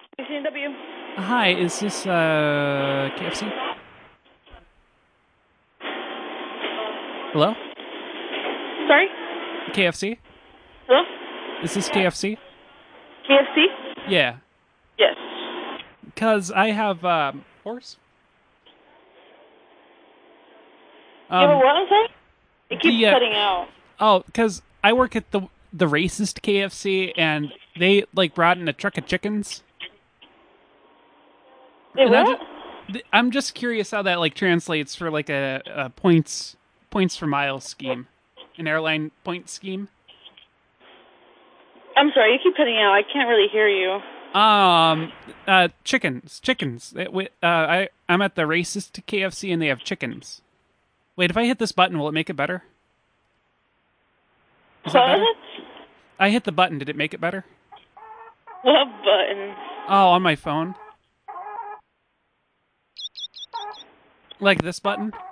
CW. Hi, is this KFC? Hello? Sorry? KFC? Hello? Is this KFC? KFC? Yeah. Yes. Cause I have horse. You have a Um what? I'm sorry? It keeps the cutting out. cause I work at the racist KFC and they like brought in a truck of chickens. Wait, And what? I'm just curious how that like translates for like a points for miles scheme. An airline point scheme. I'm sorry, you keep cutting out. I can't really hear you. Um, chickens. I'm at the racist KFC and they have chickens. Wait, if I hit this button, will it make it better? Is that better? What? I hit the button. Did it make it better? What button? Oh, on my phone. Like this button?